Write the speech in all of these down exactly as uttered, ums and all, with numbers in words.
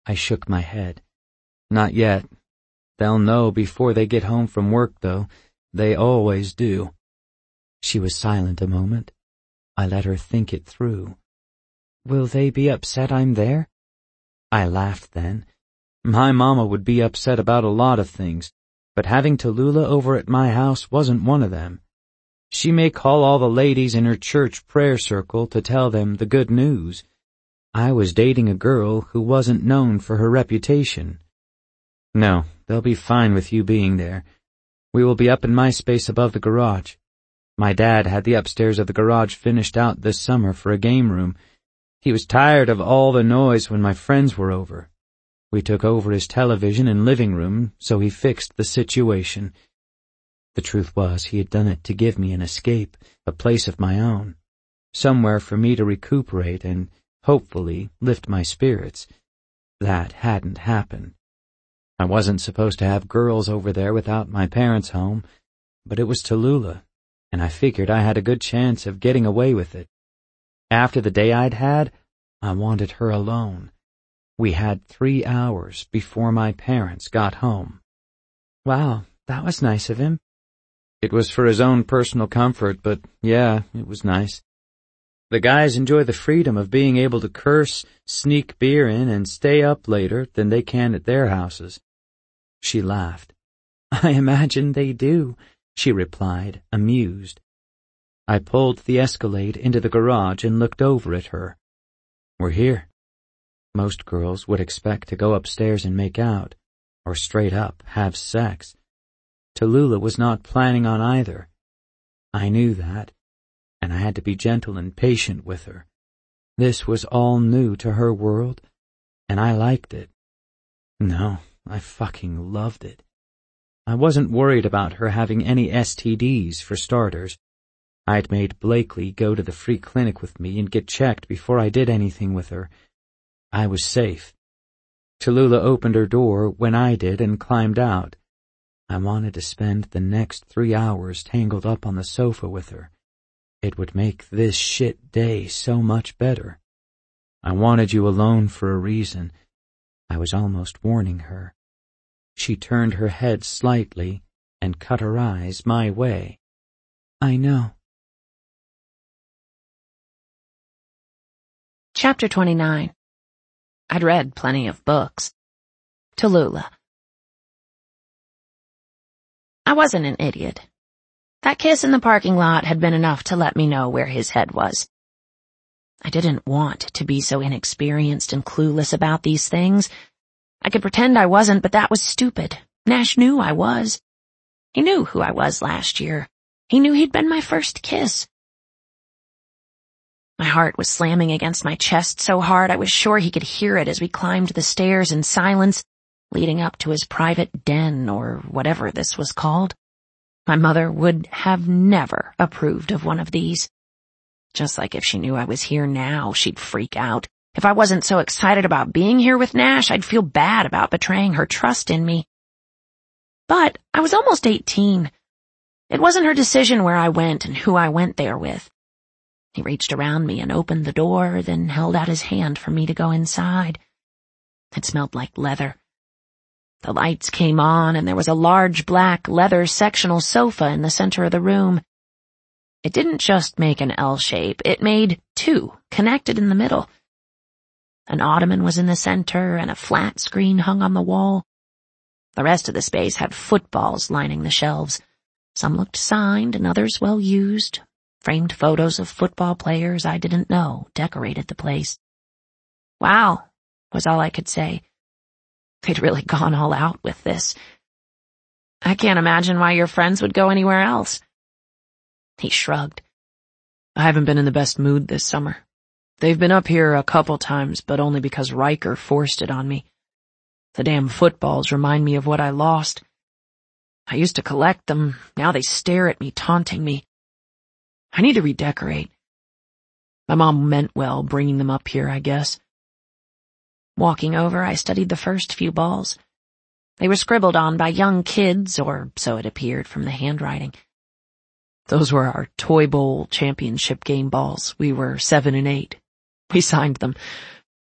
I shook my head. Not yet. They'll know before they get home from work, though. They always do. She was silent a moment. I let her think it through. Will they be upset I'm there? I laughed then. My mama would be upset about a lot of things, but having Tallulah over at my house wasn't one of them. She may call all the ladies in her church prayer circle to tell them the good news. I was dating a girl who wasn't known for her reputation. No, they'll be fine with you being there. We will be up in my space above the garage. My dad had the upstairs of the garage finished out this summer for a game room. He was tired of all the noise when my friends were over. We took over his television and living room, so he fixed the situation. The truth was, he had done it to give me an escape, a place of my own, somewhere for me to recuperate and, hopefully, lift my spirits. That hadn't happened. I wasn't supposed to have girls over there without my parents home, but it was Tallulah, and I figured I had a good chance of getting away with it. After the day I'd had, I wanted her alone. We had three hours before my parents got home. Wow, that was nice of him. It was for his own personal comfort, but yeah, it was nice. The guys enjoy the freedom of being able to curse, sneak beer in, and stay up later than they can at their houses. She laughed. I imagine they do, she replied, amused. I pulled the Escalade into the garage and looked over at her. We're here. Most girls would expect to go upstairs and make out, or straight up have sex. Tallulah was not planning on either. I knew that, and I had to be gentle and patient with her. This was all new to her world, and I liked it. No, I fucking loved it. I wasn't worried about her having any S T Ds, for starters. I'd made Blakely go to the free clinic with me and get checked before I did anything with her. I was safe. Tallulah opened her door when I did and climbed out. I wanted to spend the next three hours tangled up on the sofa with her. It would make this shit day so much better. I wanted you alone for a reason. I was almost warning her. She turned her head slightly and cut her eyes my way. I know. Chapter twenty-nine. I'd read plenty of books. Tallulah. I wasn't an idiot. That kiss in the parking lot had been enough to let me know where his head was. I didn't want to be so inexperienced and clueless about these things. I could pretend I wasn't, but that was stupid. Nash knew I was. He knew who I was last year. He knew he'd been my first kiss. My heart was slamming against my chest so hard I was sure he could hear it as we climbed the stairs in silence, leading up to his private den or whatever this was called. My mother would have never approved of one of these. Just like if she knew I was here now, she'd freak out. If I wasn't so excited about being here with Nash, I'd feel bad about betraying her trust in me. But I was almost eighteen. It wasn't her decision where I went and who I went there with. He reached around me and opened the door, then held out his hand for me to go inside. It smelled like leather. The lights came on, and there was a large black leather sectional sofa in the center of the room. It didn't just make an L shape, it made two, connected in the middle. An ottoman was in the center, and a flat screen hung on the wall. The rest of the space had footballs lining the shelves. Some looked signed, and others well used. Framed photos of football players I didn't know decorated the place. Wow, was all I could say. They'd really gone all out with this. I can't imagine why your friends would go anywhere else. He shrugged. I haven't been in the best mood this summer. They've been up here a couple times, but only because Riker forced it on me. The damn footballs remind me of what I lost. I used to collect them. Now they stare at me, taunting me. I need to redecorate. My mom meant well bringing them up here, I guess. Walking over, I studied the first few balls. They were scribbled on by young kids, or so it appeared from the handwriting. Those were our Toy Bowl championship game balls. We were seven and eight. We signed them.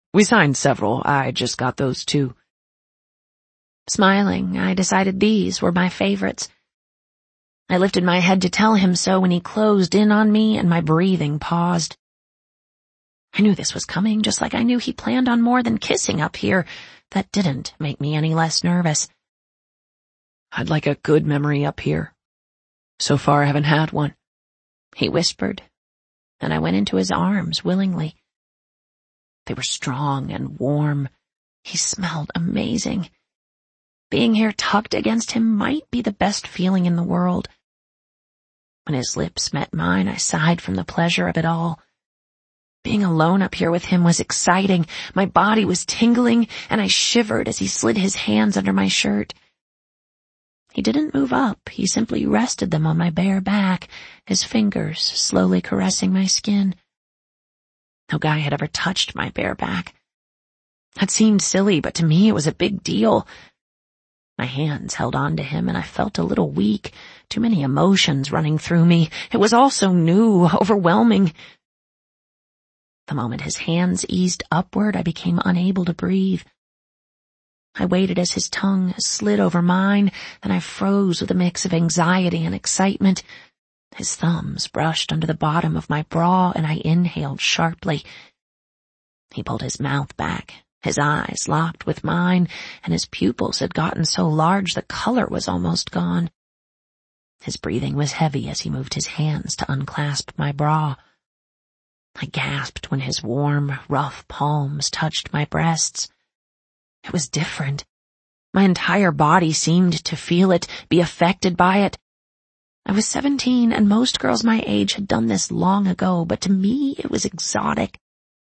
We signed several. I just got those two. Smiling, I decided these were my favorites. I lifted my head to tell him so when he closed in on me and my breathing paused. I knew this was coming, just like I knew he planned on more than kissing up here. That didn't make me any less nervous. I'd like a good memory up here. So far I haven't had one, he whispered, and I went into his arms willingly. They were strong and warm. He smelled amazing. Being here tucked against him might be the best feeling in the world. When his lips met mine, I sighed from the pleasure of it all. Being alone up here with him was exciting. My body was tingling, and I shivered as he slid his hands under my shirt. He didn't move up. He simply rested them on my bare back, his fingers slowly caressing my skin. No guy had ever touched my bare back. That seemed silly, but to me it was a big deal. My hands held on to him, and I felt a little weak, too many emotions running through me. It was all so new, overwhelming. The moment his hands eased upward, I became unable to breathe. I waited as his tongue slid over mine, then I froze with a mix of anxiety and excitement. His thumbs brushed under the bottom of my bra, and I inhaled sharply. He pulled his mouth back. His eyes locked with mine, and his pupils had gotten so large the color was almost gone. His breathing was heavy as he moved his hands to unclasp my bra. I gasped when his warm, rough palms touched my breasts. It was different. My entire body seemed to feel it, be affected by it. I was seventeen, and most girls my age had done this long ago, but to me it was exotic.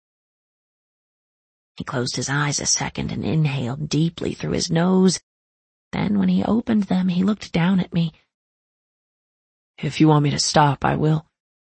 He closed his eyes a second and inhaled deeply through his nose. Then, when he opened them, he looked down at me. If you want me to stop, I will.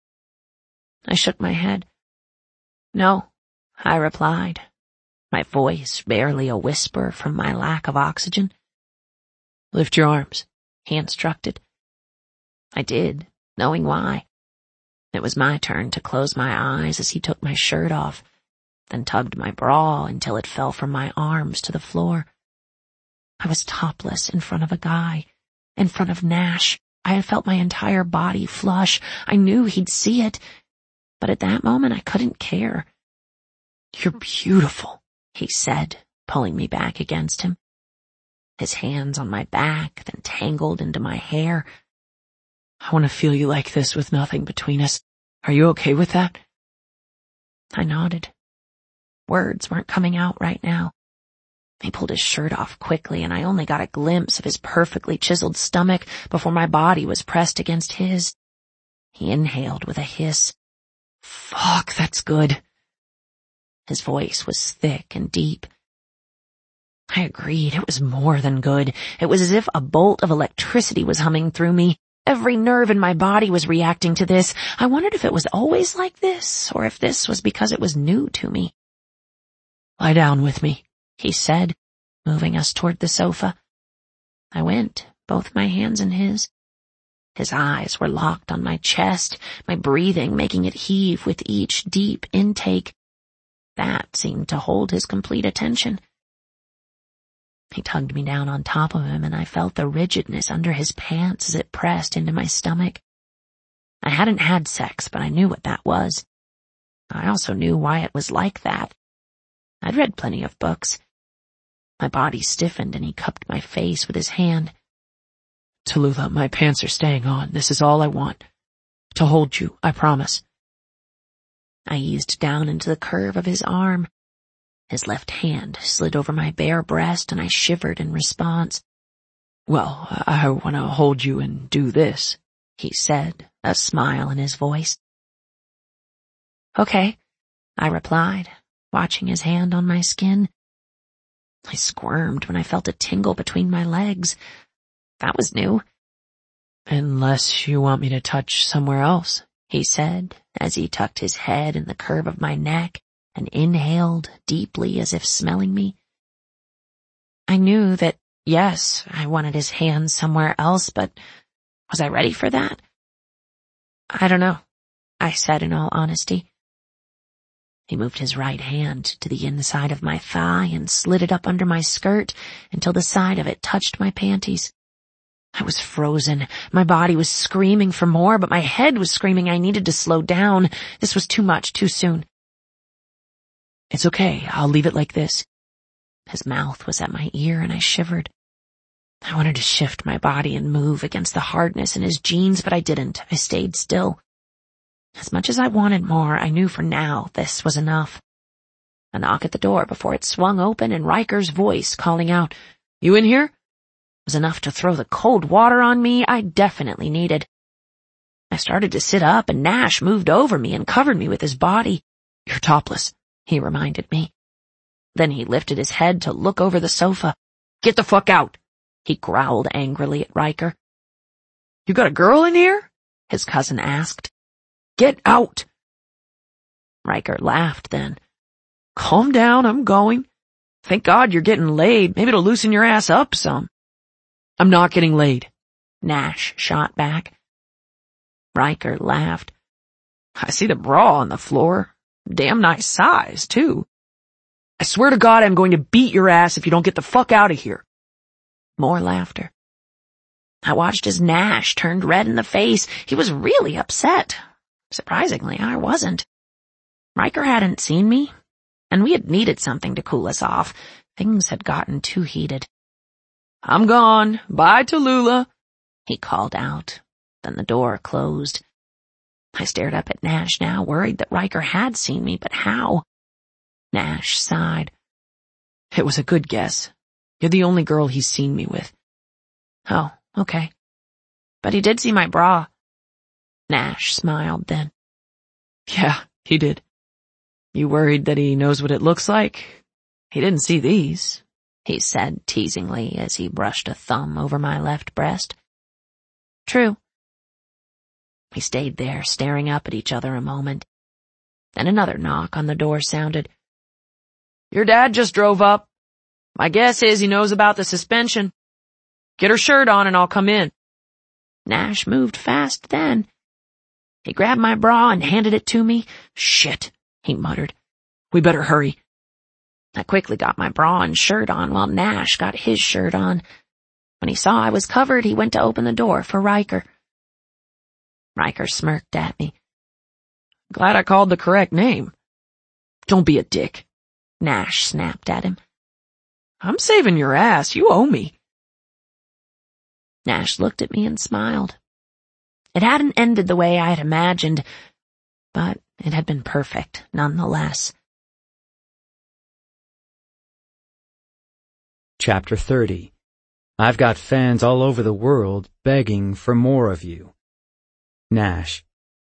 I shook my head. No, I replied, my voice barely a whisper from my lack of oxygen. Lift your arms, he instructed. I did, knowing why. It was my turn to close my eyes as he took my shirt off, then tugged my bra until it fell from my arms to the floor. I was topless in front of a guy, in front of Nash. I had felt my entire body flush. I knew he'd see it, but at that moment I couldn't care. You're beautiful, he said, pulling me back against him. His hands on my back, then tangled into my hair. I want to feel you like this with nothing between us. Are you okay with that? I nodded. Words weren't coming out right now. He pulled his shirt off quickly, and I only got a glimpse of his perfectly chiseled stomach before my body was pressed against his. He inhaled with a hiss. Fuck, that's good. His voice was thick and deep. I agreed. It was more than good. It was as if a bolt of electricity was humming through me. Every nerve in my body was reacting to this. I wondered if it was always like this, or if this was because it was new to me. Lie down with me, he said, moving us toward the sofa. I went, both my hands in his. His eyes were locked on my chest, my breathing making it heave with each deep intake. That seemed to hold his complete attention. He tugged me down on top of him, and I felt the rigidness under his pants as it pressed into my stomach. I hadn't had sex, but I knew what that was. I also knew why it was like that. I'd read plenty of books. My body stiffened, and he cupped my face with his hand. Tallulah, my pants are staying on. This is all I want. To hold you, I promise. I eased down into the curve of his arm. His left hand slid over my bare breast, and I shivered in response. Well, I want to hold you and do this, he said, a smile in his voice. Okay, I replied, watching his hand on my skin. I squirmed when I felt a tingle between my legs. That was new. Unless you want me to touch somewhere else, he said, as he tucked his head in the curve of my neck and inhaled deeply as if smelling me. I knew that, yes, I wanted his hand somewhere else, but was I ready for that? I don't know, I said in all honesty. He moved his right hand to the inside of my thigh and slid it up under my skirt until the side of it touched my panties. I was frozen. My body was screaming for more, but my head was screaming I needed to slow down. This was too much, too soon. "It's okay. I'll leave it like this." His mouth was at my ear and I shivered. I wanted to shift my body and move against the hardness in his jeans, but I didn't. I stayed still. As much as I wanted more, I knew for now this was enough. A knock at the door before it swung open and Riker's voice calling out, "You in here?" was enough to throw the cold water on me I definitely needed. I started to sit up and Nash moved over me and covered me with his body. "You're topless," he reminded me. Then he lifted his head to look over the sofa. "Get the fuck out," he growled angrily at Riker. "You got a girl in here?" his cousin asked. "Get out." Riker laughed then. "Calm down, I'm going. Thank God you're getting laid. Maybe it'll loosen your ass up some." "I'm not getting laid," Nash shot back. Riker laughed. "I see the bra on the floor. Damn nice size, too. I swear to God I'm going to beat your ass if you don't get the fuck out of here." More laughter. I watched as Nash turned red in the face. He was really upset. Surprisingly, I wasn't. Riker hadn't seen me, and we had needed something to cool us off. Things had gotten too heated. "I'm gone. Bye, Tallulah," he called out. Then the door closed. I stared up at Nash now, worried that Riker had seen me, but how? Nash sighed. "It was a good guess. You're the only girl he's seen me with." "Oh, okay. But he did see my bra." Nash smiled then. "Yeah, he did. You worried that he knows what it looks like? He didn't see these," he said teasingly as he brushed a thumb over my left breast. "True." We stayed there, staring up at each other a moment. Then another knock on the door sounded. "Your dad just drove up. My guess is he knows about the suspension. Get her shirt on and I'll come in." Nash moved fast then. He grabbed my bra and handed it to me. "Shit," he muttered. "We better hurry." I quickly got my bra and shirt on while Nash got his shirt on. When he saw I was covered, he went to open the door for Riker. Riker smirked at me. "Glad I called the correct name." "Don't be a dick," Nash snapped at him. "I'm saving your ass. You owe me." Nash looked at me and smiled. It hadn't ended the way I had imagined, but it had been perfect nonetheless. Chapter thirty. I've got fans all over the world begging for more of you. Nash.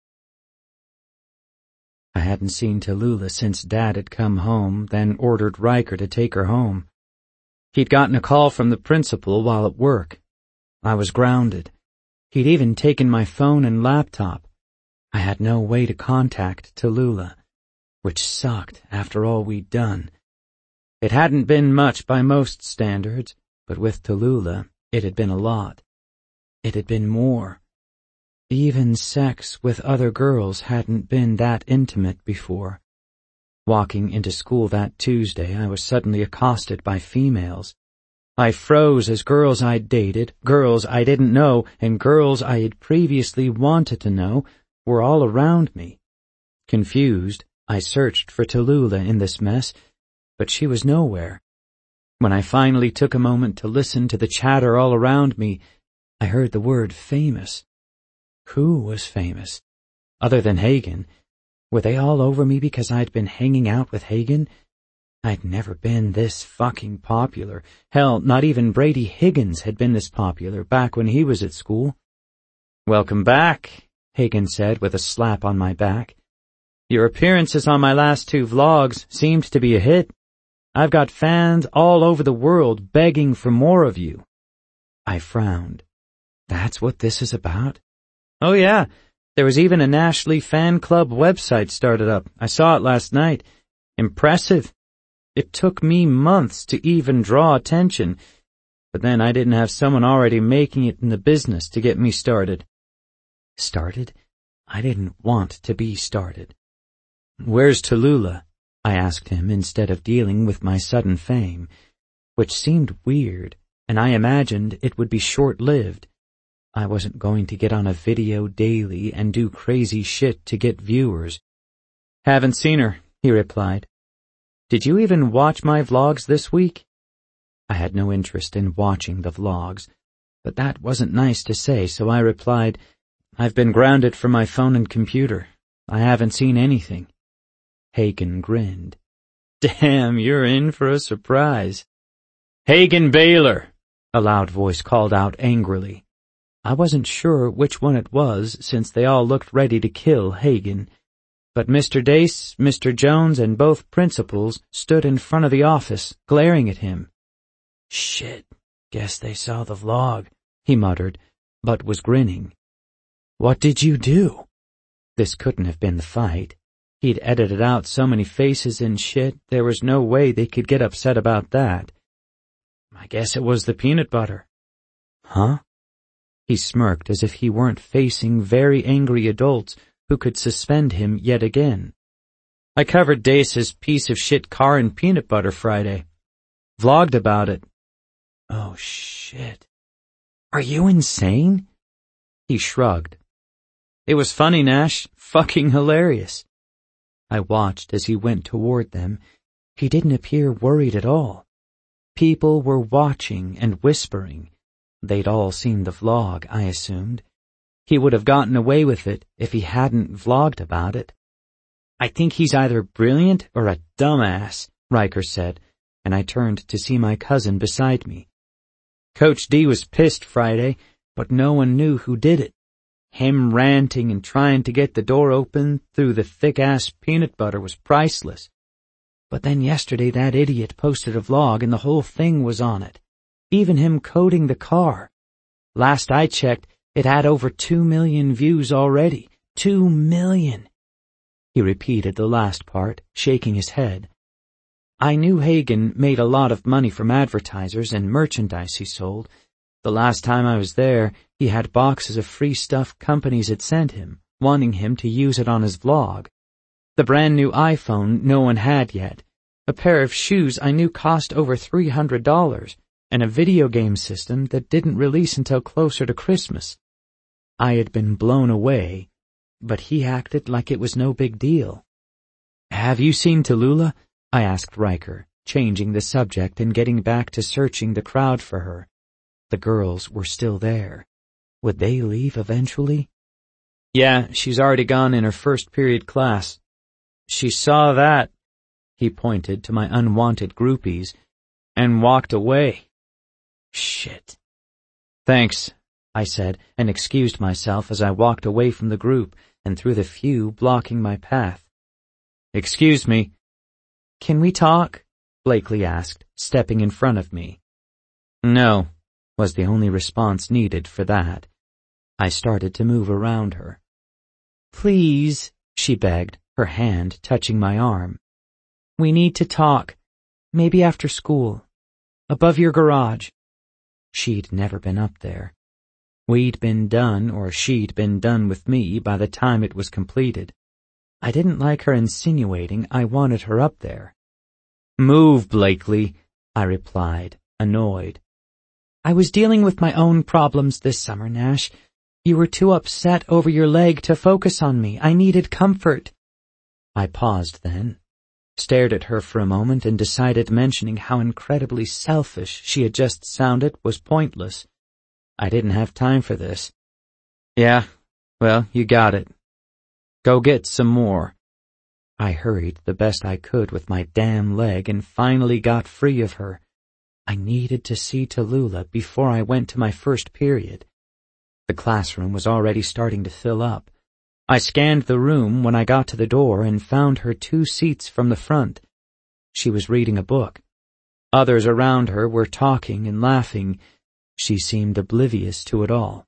I hadn't seen Tallulah since Dad had come home, then ordered Riker to take her home. He'd gotten a call from the principal while at work. I was grounded. He'd even taken my phone and laptop. I had no way to contact Tallulah, which sucked after all we'd done. It hadn't been much by most standards, but with Tallulah, it had been a lot. It had been more. Even sex with other girls hadn't been that intimate before. Walking into school that Tuesday, I was suddenly accosted by females. I froze as girls I'd dated, girls I didn't know, and girls I had previously wanted to know were all around me. Confused, I searched for Tallulah in this mess, but she was nowhere. When I finally took a moment to listen to the chatter all around me, I heard the word famous. Who was famous? Other than Hagen. Were they all over me because I'd been hanging out with Hagen? I'd never been this fucking popular. Hell, not even Brady Higgins had been this popular back when he was at school. "Welcome back," Hagen said with a slap on my back. "Your appearances on my last two vlogs seemed to be a hit. I've got fans all over the world begging for more of you." I frowned. That's what this is about? Oh yeah, there was even a Nashley fan club website started up. I saw it last night. Impressive. It took me months to even draw attention, but then I didn't have someone already making it in the business to get me started. Started? I didn't want to be started. "Where's Tallulah?" I asked him instead of dealing with my sudden fame, which seemed weird, and I imagined it would be short-lived. I wasn't going to get on a video daily and do crazy shit to get viewers. "Haven't seen her," he replied. "Did you even watch my vlogs this week?" I had no interest in watching the vlogs, but that wasn't nice to say, so I replied, "I've been grounded from my phone and computer. I haven't seen anything." Hagen grinned. "Damn, you're in for a surprise." "Hagen Baylor," a loud voice called out angrily. I wasn't sure which one it was, since they all looked ready to kill Hagen. But Mister Dace, Mister Jones, and both principals stood in front of the office, glaring at him. "Shit, guess they saw the vlog," he muttered, but was grinning. "What did you do?" This couldn't have been the fight. He'd edited out so many faces and shit, there was no way they could get upset about that. "I guess it was the peanut butter." "Huh?" He smirked as if he weren't facing very angry adults who could suspend him yet again. "I covered Dace's piece of shit car in peanut butter Friday. Vlogged about it." "Oh shit. Are you insane?" He shrugged. "It was funny, Nash. Fucking hilarious." I watched as he went toward them. He didn't appear worried at all. People were watching and whispering. They'd all seen the vlog, I assumed. He would have gotten away with it if he hadn't vlogged about it. "I think he's either brilliant or a dumbass," Riker said, and I turned to see my cousin beside me. "Coach D was pissed Friday, but no one knew who did it. Him ranting and trying to get the door open through the thick-ass peanut butter was priceless. But then yesterday that idiot posted a vlog and the whole thing was on it. Even him coding the car. Last I checked, it had over two million views already. Two million. He repeated the last part, shaking his head. I knew Hagen made a lot of money from advertisers and merchandise he sold. The last time I was there, he had boxes of free stuff companies had sent him, wanting him to use it on his vlog. The brand new iPhone no one had yet. A pair of shoes I knew cost over three hundred dollars. And a video game system that didn't release until closer to Christmas. I had been blown away, but he acted like it was no big deal. "Have you seen Tallulah?" I asked Riker, changing the subject and getting back to searching the crowd for her. The girls were still there. Would they leave eventually? "Yeah, she's already gone in her first period class. She saw that," he pointed to my unwanted groupies, "and walked away." "Shit." "Thanks," I said, and excused myself as I walked away from the group and through the few blocking my path. "Excuse me." "Can we talk?" Blakely asked, stepping in front of me. "No," was the only response needed for that. I started to move around her. "Please," she begged, her hand touching my arm. "We need to talk. Maybe after school. Above your garage." She'd never been up there. We'd been done, or she'd been done with me by the time it was completed. I didn't like her insinuating I wanted her up there. "Move, Blakely," I replied, annoyed. "I was dealing with my own problems this summer, Nash. You were too upset over your leg to focus on me. I needed comfort." I paused then, stared at her for a moment and decided mentioning how incredibly selfish she had just sounded was pointless. I didn't have time for this. "Yeah, well, you got it. Go get some more." I hurried the best I could with my damn leg and finally got free of her. I needed to see Tallulah before I went to my first period. The classroom was already starting to fill up. I scanned the room when I got to the door and found her two seats from the front. She was reading a book. Others around her were talking and laughing. She seemed oblivious to it all.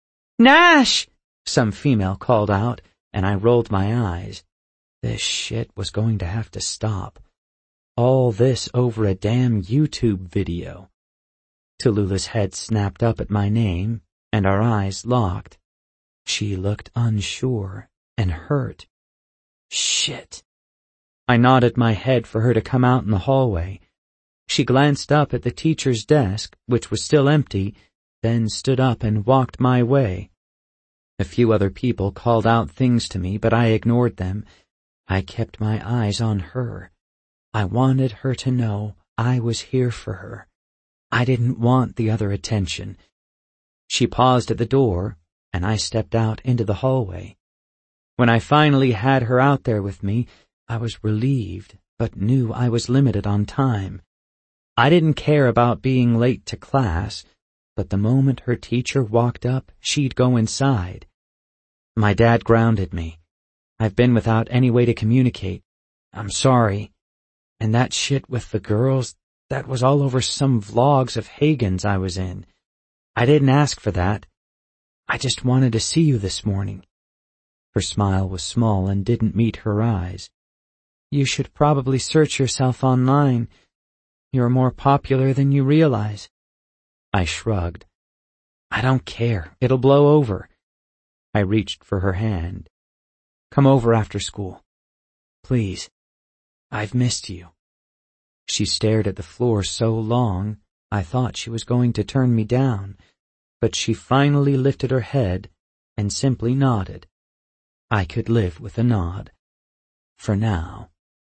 "Nash!" some female called out, and I rolled my eyes. This shit was going to have to stop. All this over a damn YouTube video. Tallulah's head snapped up at my name, and our eyes locked. She looked unsure and hurt. Shit. I nodded my head for her to come out in the hallway. She glanced up at the teacher's desk, which was still empty, then stood up and walked my way. A few other people called out things to me, but I ignored them. I kept my eyes on her. I wanted her to know I was here for her. I didn't want the other attention. She paused at the door, and I stepped out into the hallway. When I finally had her out there with me, I was relieved, but knew I was limited on time. I didn't care about being late to class, but the moment her teacher walked up, she'd go inside. My dad grounded me. I've been without any way to communicate. I'm sorry. And that shit with the girls, that was all over some vlogs of Hagen's I was in. I didn't ask for that. I just wanted to see you this morning. Her smile was small and didn't meet her eyes. You should probably search yourself online. You're more popular than you realize. I shrugged. I don't care. It'll blow over. I reached for her hand. Come over after school. Please. I've missed you. She stared at the floor so long, I thought she was going to turn me down, but she finally lifted her head and simply nodded. I could live with a nod. For now.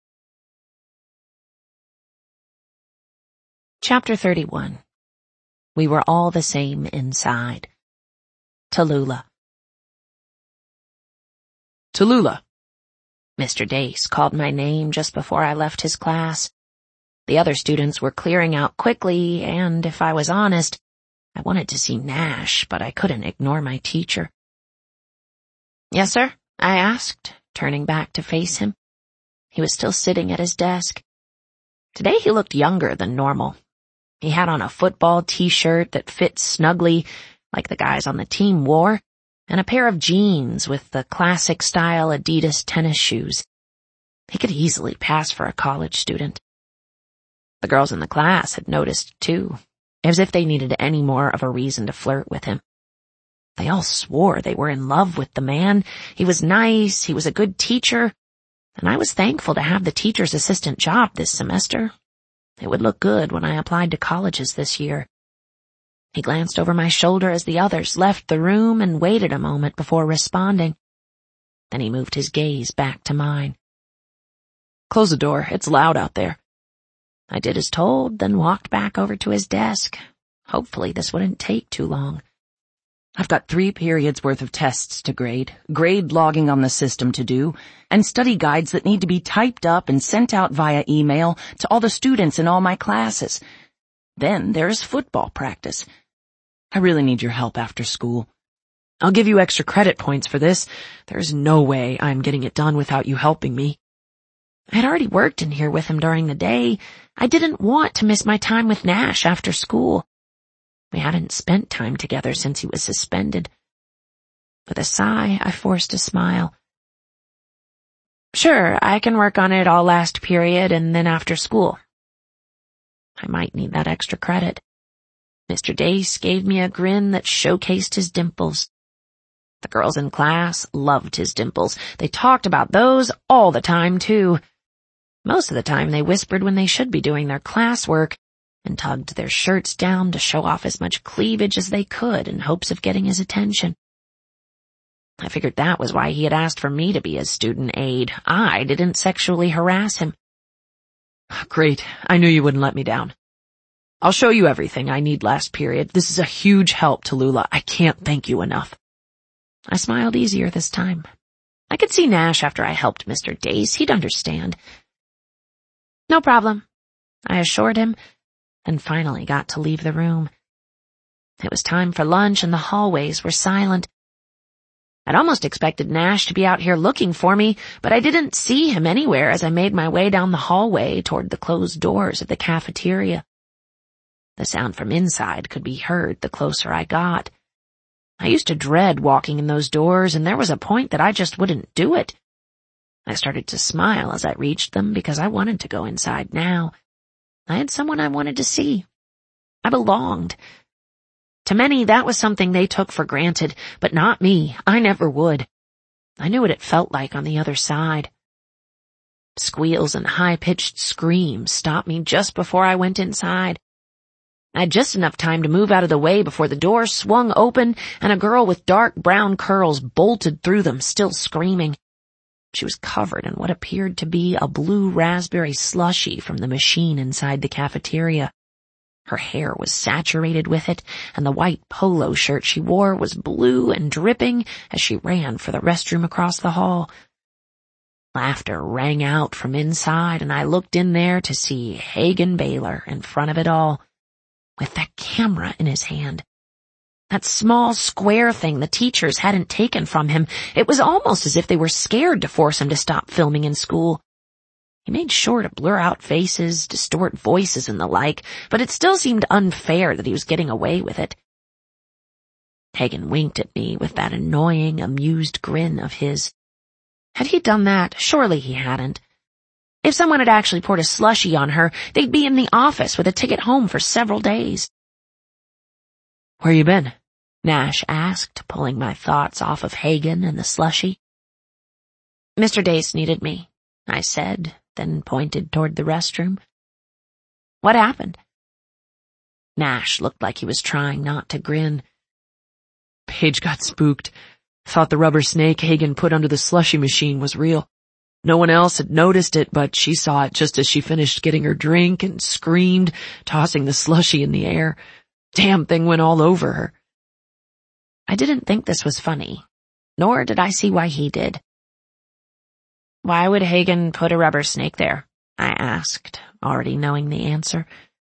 Chapter thirty-one. We were all the same inside. Tallulah. Tallulah. Mister Dace called my name just before I left his class. The other students were clearing out quickly, and if I was honest, I wanted to see Nash, but I couldn't ignore my teacher. Yes, sir? I asked, turning back to face him. He was still sitting at his desk. Today he looked younger than normal. He had on a football t-shirt that fit snugly, like the guys on the team wore, and a pair of jeans with the classic-style Adidas tennis shoes. He could easily pass for a college student. The girls in the class had noticed, too, as if they needed any more of a reason to flirt with him. They all swore they were in love with the man. He was nice, he was a good teacher, and I was thankful to have the teacher's assistant job this semester. It would look good when I applied to colleges this year. He glanced over my shoulder as the others left the room and waited a moment before responding. Then he moved his gaze back to mine. Close the door, it's loud out there. I did as told, then walked back over to his desk. Hopefully this wouldn't take too long. I've got three periods worth of tests to grade, grade logging on the system to do, and study guides that need to be typed up and sent out via email to all the students in all my classes. Then there's football practice. I really need your help after school. I'll give you extra credit points for this. There's no way I'm getting it done without you helping me. I had already worked in here with him during the day. I didn't want to miss my time with Nash after school. We hadn't spent time together since he was suspended. With a sigh, I forced a smile. Sure, I can work on it all last period and then after school. I might need that extra credit. Mister Dace gave me a grin that showcased his dimples. The girls in class loved his dimples. They talked about those all the time, too. Most of the time they whispered when they should be doing their classwork, and tugged their shirts down to show off as much cleavage as they could in hopes of getting his attention. I figured that was why he had asked for me to be his student aide. I didn't sexually harass him. Great, I knew you wouldn't let me down. I'll show you everything I need last period. This is a huge help, Tallulah. I can't thank you enough. I smiled easier this time. I could see Nash after I helped Mister Dace. He'd understand. No problem, I assured him, and finally got to leave the room. It was time for lunch and the hallways were silent. I'd almost expected Nash to be out here looking for me, but I didn't see him anywhere as I made my way down the hallway toward the closed doors of the cafeteria. The sound from inside could be heard the closer I got. I used to dread walking in those doors, and there was a point that I just wouldn't do it. I started to smile as I reached them because I wanted to go inside now. I had someone I wanted to see. I belonged. To many, that was something they took for granted, but not me. I never would. I knew what it felt like on the other side. Squeals and high-pitched screams stopped me just before I went inside. I had just enough time to move out of the way before the door swung open and a girl with dark brown curls bolted through them, still screaming. She was covered in what appeared to be a blue raspberry slushie from the machine inside the cafeteria. Her hair was saturated with it, and the white polo shirt she wore was blue and dripping as she ran for the restroom across the hall. Laughter rang out from inside, and I looked in there to see Hagen Baylor in front of it all, with that camera in his hand. That small square thing the teachers hadn't taken from him. It was almost as if they were scared to force him to stop filming in school. He made sure to blur out faces, distort voices and the like, but it still seemed unfair that he was getting away with it. Hagen winked at me with that annoying, amused grin of his. Had he done that? Surely he hadn't. If someone had actually poured a slushie on her, they'd be in the office with a ticket home for several days. Where you been? Nash asked, pulling my thoughts off of Hagen and the slushie. Mister Dace needed me, I said, then pointed toward the restroom. What happened? Nash looked like he was trying not to grin. Paige got spooked. Thought the rubber snake Hagen put under the slushie machine was real. No one else had noticed it, but she saw it just as she finished getting her drink and screamed, tossing the slushie in the air. Damn thing went all over her. I didn't think this was funny, nor did I see why he did. Why would Hagen put a rubber snake there? I asked, already knowing the answer.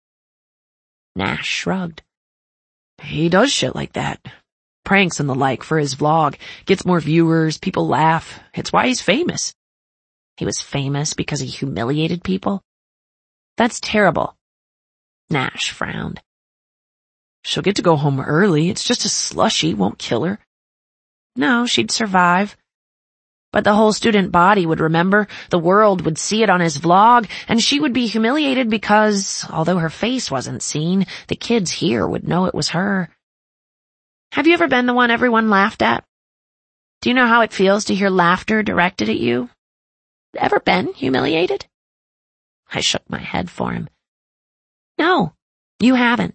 Nash shrugged. He does shit like that. Pranks and the like for his vlog. Gets more viewers, people laugh. It's why he's famous. He was famous because he humiliated people? That's terrible. Nash frowned. She'll get to go home early. It's just a slushie, won't kill her. No, she'd survive. But the whole student body would remember, the world would see it on his vlog, and she would be humiliated because, although her face wasn't seen, the kids here would know it was her. Have you ever been the one everyone laughed at? Do you know how it feels to hear laughter directed at you? Ever been humiliated? I shook my head for him. No, you haven't.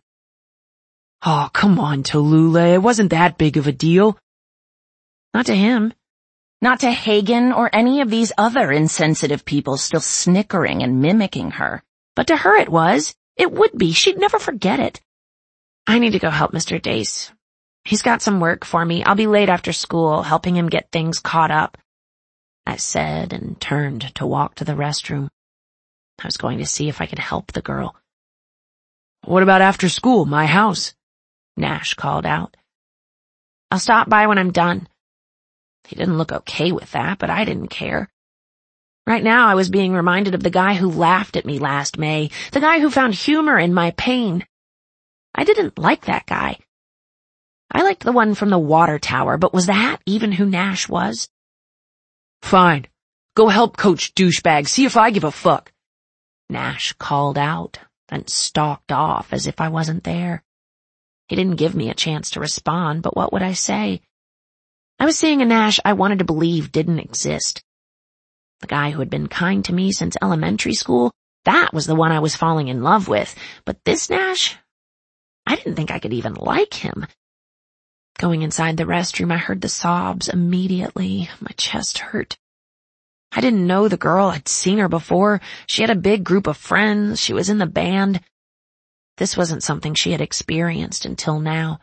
Oh, come on, Tallulah. It wasn't that big of a deal. Not to him. Not to Hagen or any of these other insensitive people still snickering and mimicking her. But to her it was. It would be. She'd never forget it. I need to go help Mister Dace. He's got some work for me. I'll be late after school, helping him get things caught up, I said and turned to walk to the restroom. I was going to see if I could help the girl. What about after school, my house? Nash called out. I'll stop by when I'm done. He didn't look okay with that, but I didn't care. Right now I was being reminded of the guy who laughed at me last May, the guy who found humor in my pain. I didn't like that guy. I liked the one from the water tower, but was that even who Nash was? Fine. Go help Coach Douchebag, see if I give a fuck. Nash called out, then stalked off as if I wasn't there. He didn't give me a chance to respond, but what would I say? I was seeing a Nash I wanted to believe didn't exist. The guy who had been kind to me since elementary school, that was the one I was falling in love with. But this Nash? I didn't think I could even like him. Going inside the restroom, I heard the sobs immediately. My chest hurt. I didn't know the girl. I'd seen her before. She had a big group of friends. She was in the band. This wasn't something she had experienced until now.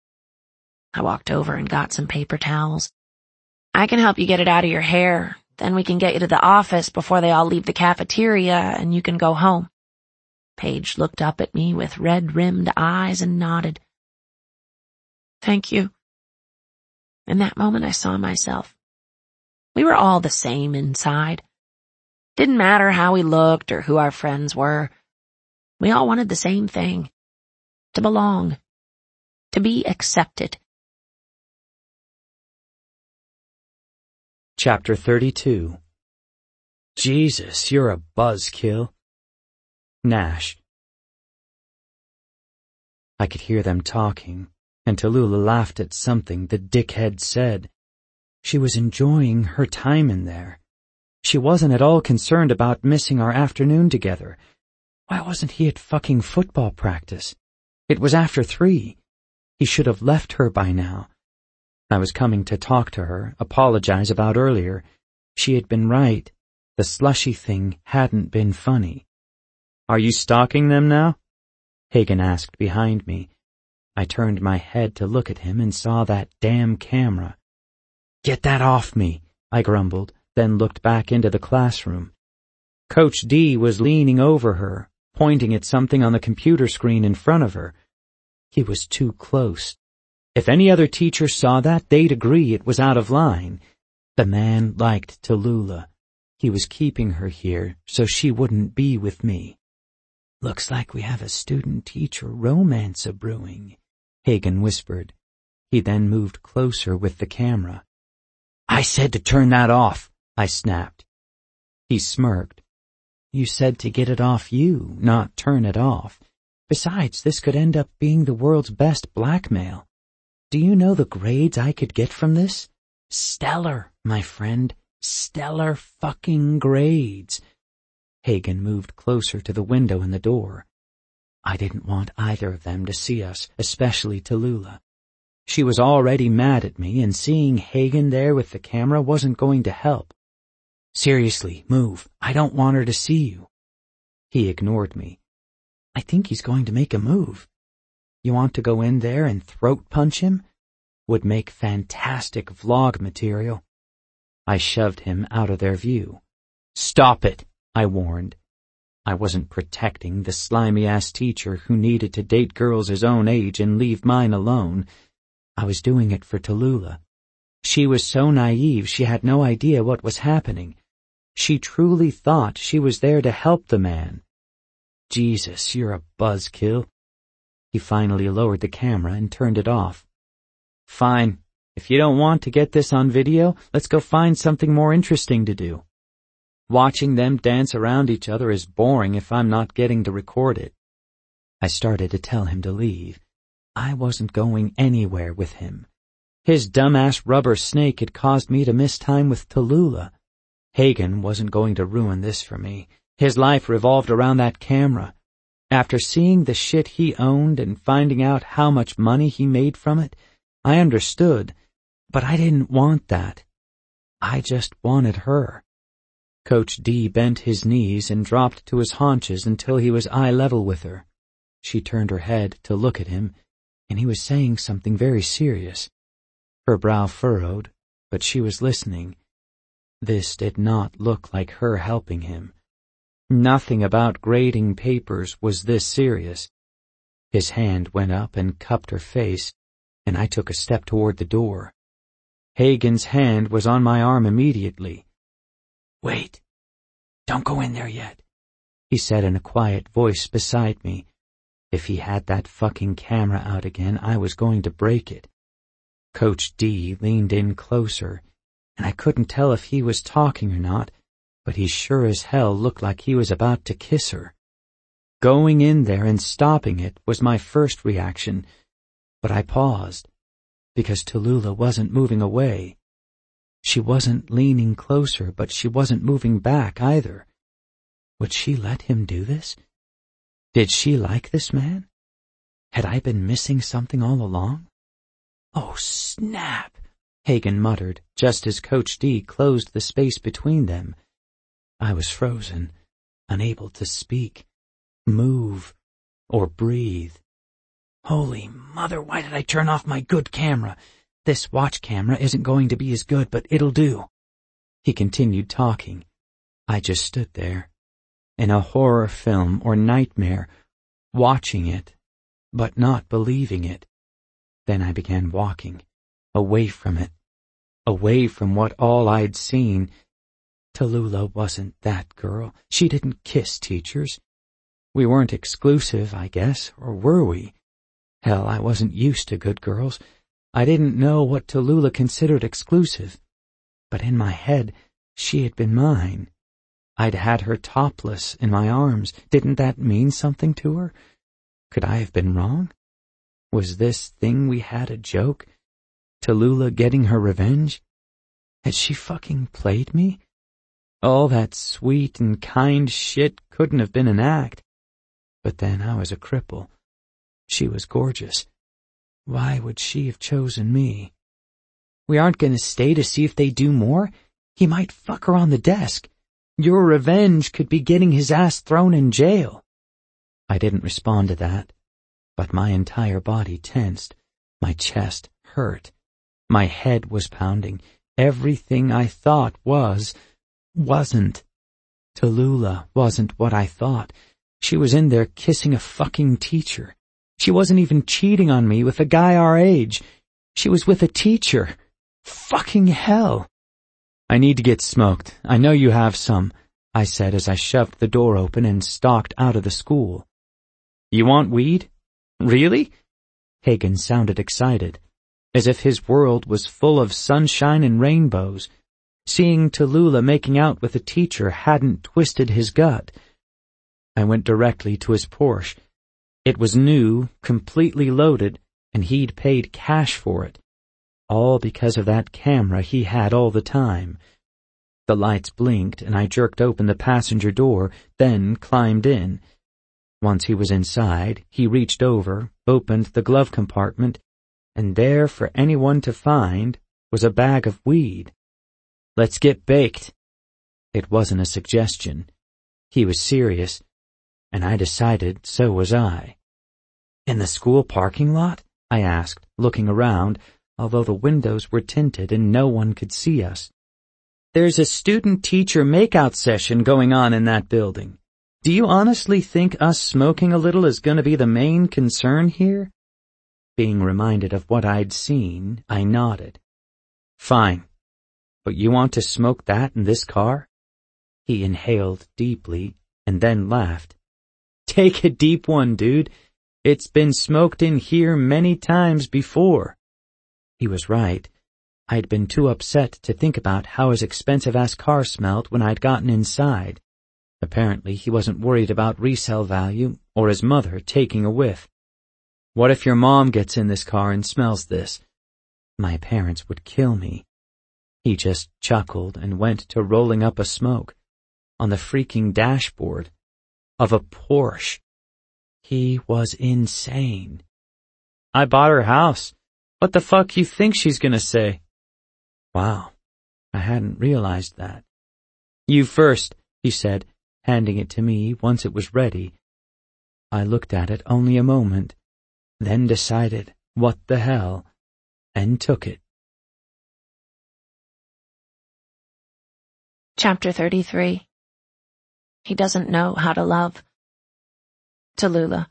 I walked over and got some paper towels. I can help you get it out of your hair. Then we can get you to the office before they all leave the cafeteria and you can go home. Paige looked up at me with red-rimmed eyes and nodded. Thank you. In that moment I saw myself. We were all the same inside. Didn't matter how we looked or who our friends were. We all wanted the same thing. To belong. To be accepted. Chapter thirty-two. Jesus, you're a buzzkill. Nash. I could hear them talking, and Tallulah laughed at something the dickhead said. She was enjoying her time in there. She wasn't at all concerned about missing our afternoon together. Why wasn't he at fucking football practice? It was after three. He should have left her by now. I was coming to talk to her, apologize about earlier. She had been right. The slushy thing hadn't been funny. "Are you stalking them now?" Hagen asked behind me. I turned my head to look at him and saw that damn camera. "Get that off me," I grumbled, then looked back into the classroom. Coach D was leaning over her, pointing at something on the computer screen in front of her. He was too close. If any other teacher saw that, they'd agree it was out of line. The man liked Tallulah. He was keeping her here so she wouldn't be with me. "Looks like we have a student-teacher romance a-brewing," Hagen whispered. He then moved closer with the camera. "I said to turn that off," I snapped. He smirked. "You said to get it off you, not turn it off. Besides, this could end up being the world's best blackmail. Do you know the grades I could get from this? Stellar, my friend. Stellar fucking grades." Hagen moved closer to the window in the door. I didn't want either of them to see us, especially Tallulah. She was already mad at me, and seeing Hagen there with the camera wasn't going to help. "Seriously, move. I don't want her to see you." He ignored me. "I think he's going to make a move. You want to go in there and throat punch him? Would make fantastic vlog material." I shoved him out of their view. "Stop it," I warned. I wasn't protecting the slimy-ass teacher who needed to date girls his own age and leave mine alone. I was doing it for Tallulah. She was so naive she had no idea what was happening. She truly thought she was there to help the man. "Jesus, you're a buzzkill." He finally lowered the camera and turned it off. "Fine. If you don't want to get this on video, let's go find something more interesting to do. Watching them dance around each other is boring if I'm not getting to record it." I started to tell him to leave. I wasn't going anywhere with him. His dumbass rubber snake had caused me to miss time with Tallulah. Hagen wasn't going to ruin this for me. His life revolved around that camera. After seeing the shit he owned and finding out how much money he made from it, I understood, but I didn't want that. I just wanted her. Coach D bent his knees and dropped to his haunches until he was eye level with her. She turned her head to look at him, and he was saying something very serious. Her brow furrowed, but she was listening. This did not look like her helping him. Nothing about grading papers was this serious. His hand went up and cupped her face, and I took a step toward the door. Hagen's hand was on my arm immediately. "Wait. Don't go in there yet," he said in a quiet voice beside me. If he had that fucking camera out again, I was going to break it. Coach D leaned in closer, and I couldn't tell if he was talking or not, but he sure as hell looked like he was about to kiss her. Going in there and stopping it was my first reaction, but I paused, because Tallulah wasn't moving away. She wasn't leaning closer, but she wasn't moving back either. Would she let him do this? Did she like this man? Had I been missing something all along? "Oh, snap," Hagen muttered, just as Coach D closed the space between them. I was frozen, unable to speak, move, or breathe. Holy mother, why did I turn off my good camera? This watch camera isn't going to be as good, but it'll do. He continued talking. I just stood there, in a horror film or nightmare, watching it, but not believing it. Then I began walking, away from it, away from what all I'd seen. Tallulah wasn't that girl. She didn't kiss teachers. We weren't exclusive, I guess, or were we? Hell, I wasn't used to good girls. I didn't know what Tallulah considered exclusive. But in my head, she had been mine. I'd had her topless in my arms. Didn't that mean something to her? Could I have been wrong? Was this thing we had a joke? Tallulah getting her revenge? Had she fucking played me? All that sweet and kind shit couldn't have been an act. But then I was a cripple. She was gorgeous. Why would she have chosen me? We aren't going to stay to see if they do more? He might fuck her on the desk. Your revenge could be getting his ass thrown in jail. I didn't respond to that, but my entire body tensed. My chest hurt. My head was pounding. Everything I thought was, wasn't. Tallulah wasn't what I thought. She was in there kissing a fucking teacher. She wasn't even cheating on me with a guy our age. She was with a teacher. Fucking hell. I need to get smoked. I know you have some, I said as I shoved the door open and stalked out of the school. You want weed? Really? Hagen sounded excited, as if his world was full of sunshine and rainbows. Seeing Tallulah making out with a teacher hadn't twisted his gut. I went directly to his Porsche. It was new, completely loaded, and he'd paid cash for it. All because of that camera he had all the time. The lights blinked, and I jerked open the passenger door, then climbed in. Once he was inside, he reached over, opened the glove compartment, and there for anyone to find was a bag of weed. Let's get baked. It wasn't a suggestion. He was serious, and I decided so was I. In the school parking lot? I asked, looking around, although the windows were tinted and no one could see us. There's a student-teacher makeout session going on in that building. Do you honestly think us smoking a little is going to be the main concern here? Being reminded of what I'd seen, I nodded. Fine. But you want to smoke that in this car? He inhaled deeply and then laughed. Take a deep one, dude. It's been smoked in here many times before. He was right. I'd been too upset to think about how his expensive-ass car smelled when I'd gotten inside. Apparently, he wasn't worried about resale value or his mother taking a whiff. What if your mom gets in this car and smells this? My parents would kill me. He just chuckled and went to rolling up a smoke on the freaking dashboard of a Porsche. He was insane. I bought her house. What the fuck you think she's gonna say? Wow, I hadn't realized that. You first, he said, handing it to me once it was ready. I looked at it only a moment, then decided, what the hell, and took it. Chapter thirty-three. He doesn't know how to love. Tallulah.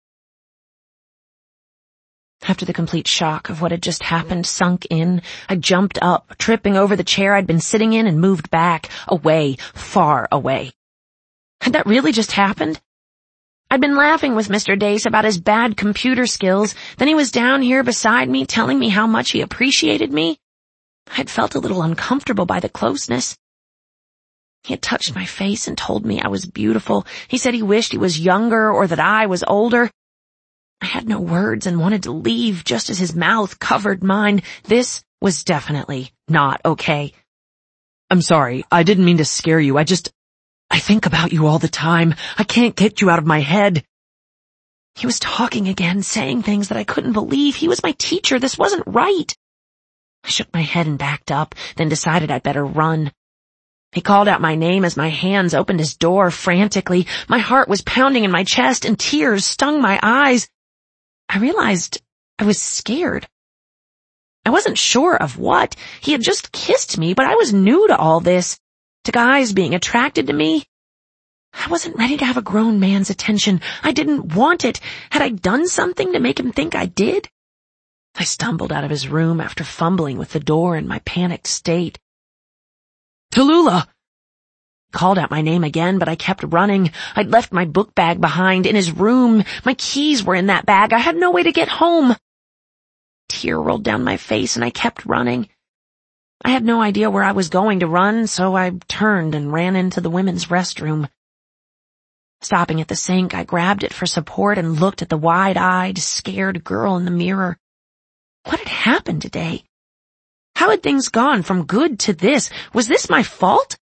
After the complete shock of what had just happened sunk in, I jumped up, tripping over the chair I'd been sitting in and moved back, away, far away. Had that really just happened? I'd been laughing with Mister Dace about his bad computer skills, then he was down here beside me telling me how much he appreciated me. I'd felt a little uncomfortable by the closeness. He had touched my face and told me I was beautiful. He said he wished he was younger or that I was older. I had no words and wanted to leave just as his mouth covered mine. This was definitely not okay. I'm sorry, I didn't mean to scare you. I just, I think about you all the time. I can't get you out of my head. He was talking again, saying things that I couldn't believe. He was my teacher. This wasn't right. I shook my head and backed up, then decided I'd better run. He called out my name as my hands opened his door frantically. My heart was pounding in my chest and tears stung my eyes. I realized I was scared. I wasn't sure of what. He had just kissed me, but I was new to all this, to guys being attracted to me. I wasn't ready to have a grown man's attention. I didn't want it. Had I done something to make him think I did? I stumbled out of his room after fumbling with the door in my panicked state. Tallulah! Called out my name again, but I kept running. I'd left my book bag behind in his room. My keys were in that bag. I had no way to get home. A tear rolled down my face and I kept running. I had no idea where I was going to run, so I turned and ran into the women's restroom. Stopping at the sink, I grabbed it for support and looked at the wide-eyed, scared girl in the mirror. What had happened today? How had things gone from good to this? Was this my fault?